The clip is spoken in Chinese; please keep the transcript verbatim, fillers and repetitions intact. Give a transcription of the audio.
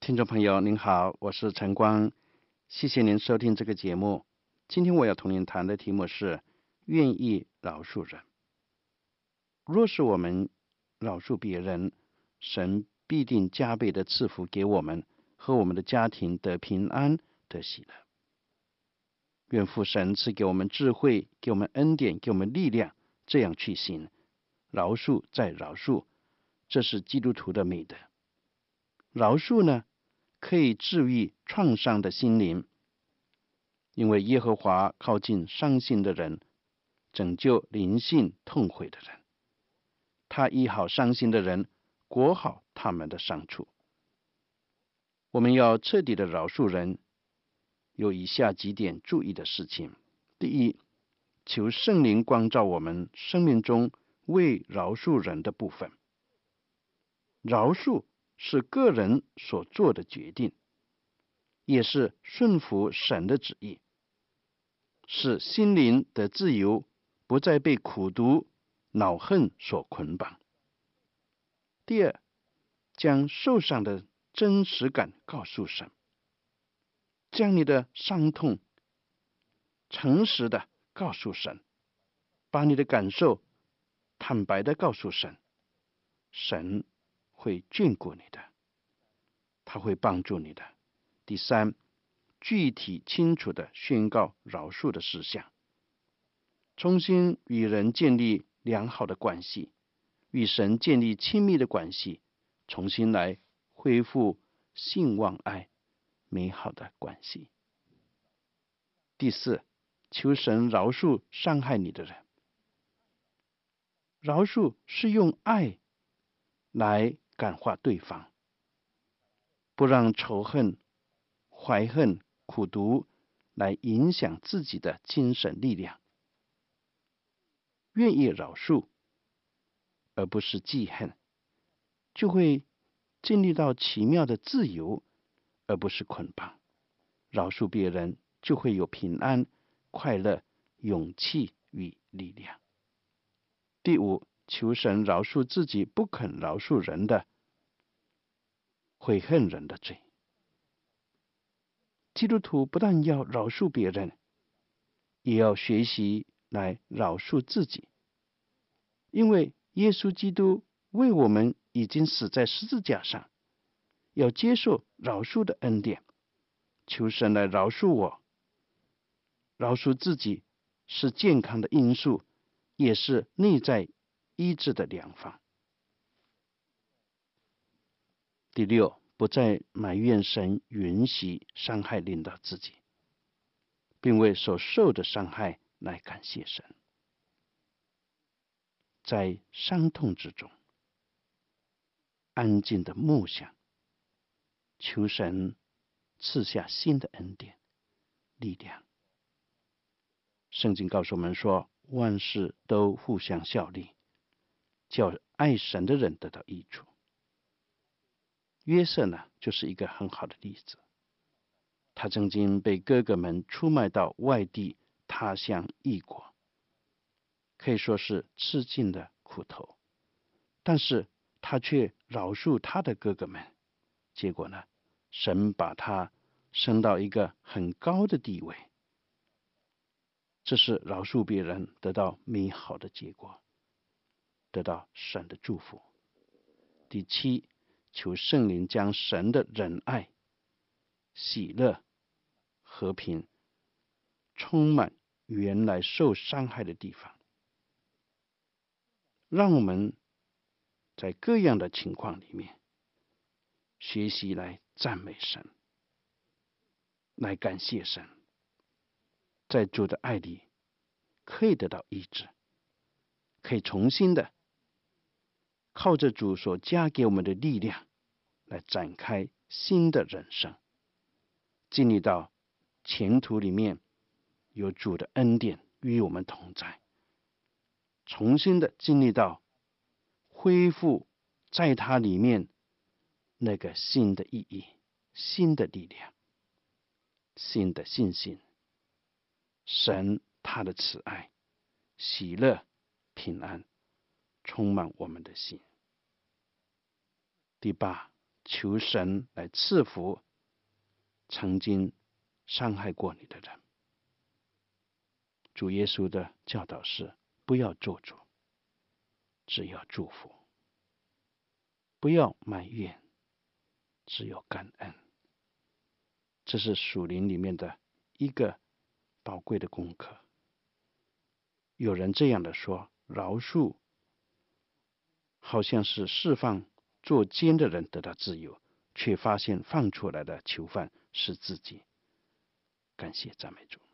听众朋友您好，我是陈光，谢谢您收听这个节目。今天我要同您谈的题目是愿意饶恕人。若是我们饶恕别人，神必定加倍的赐福给我们和我们的家庭得平安得喜乐。愿父神赐给我们智慧，给我们恩典，给我们力量，这样去行，饶恕再饶恕，这是基督徒的美德。饶恕呢，可以治愈创伤的心灵，因为耶和华靠近伤心的人，拯救灵性痛悔的人。他医好伤心的人，裹好他们的伤处。我们要彻底的饶恕人，有以下几点注意的事情。第一，求圣灵光照我们生命中为饶恕人的部分。饶恕是个人所做的决定，也是顺服神的旨意，使心灵的自由，不再被苦毒、恼恨所捆绑。第二，将受伤的真实感告诉神，将你的伤痛诚实的告诉神，把你的感受坦白的告诉神，神会眷顾你的，他会帮助你的。第三，具体清楚的宣告饶恕的事项，重新与人建立良好的关系，与神建立亲密的关系，重新来恢复信望爱美好的关系。第四，求神饶恕伤害你的人。饶恕是用爱来感化对方，不让仇恨、怀恨、苦毒来影响自己的精神力量。愿意饶恕而不是记恨，就会经历到奇妙的自由而不是捆绑。饶恕别人就会有平安、快乐、勇气与力量。第五，求神饶恕自己不肯饶恕人的悔恨人的罪。基督徒不但要饶恕别人，也要学习来饶恕自己，因为耶稣基督为我们已经死在十字架上，要接受饶恕的恩典。求神来饶恕我，饶恕自己是健康的因素，也是内在医治的良方。第六，不再埋怨神允许伤害临到自己，并为所受的伤害来感谢神。在伤痛之中，安静的默想，求神赐下新的恩典、力量。圣经告诉我们说，万事都互相效力，叫爱神的人得到益处。约瑟呢，就是一个很好的例子。他曾经被哥哥们出卖到外地他乡异国，可以说是吃尽了苦头，但是他却饶恕他的哥哥们。结果呢，神把他升到一个很高的地位。这是饶恕别人得到美好的结果，得到神的祝福。第七，求圣灵将神的仁爱、喜乐、和平充满原来受伤害的地方，让我们在各样的情况里面学习来赞美神，来感谢神，在主的爱里可以得到医治，可以重新的靠着主所加给我们的力量来展开新的人生，经历到前途里面有主的恩典与我们同在，重新的经历到恢复在它里面那个新的意义、新的力量、新的信心，神他的慈爱、喜乐、平安充满我们的心。第八， 求神来赐福曾经伤害过你的人。主耶稣的教导是：不要咒诅，只要祝福；不要埋怨，只有感恩。这是属灵里面的一个宝贵的功课。有人这样的说，饶恕好像是释放作奸的人得到自由，却发现放出来的囚犯是自己。感谢赞美主。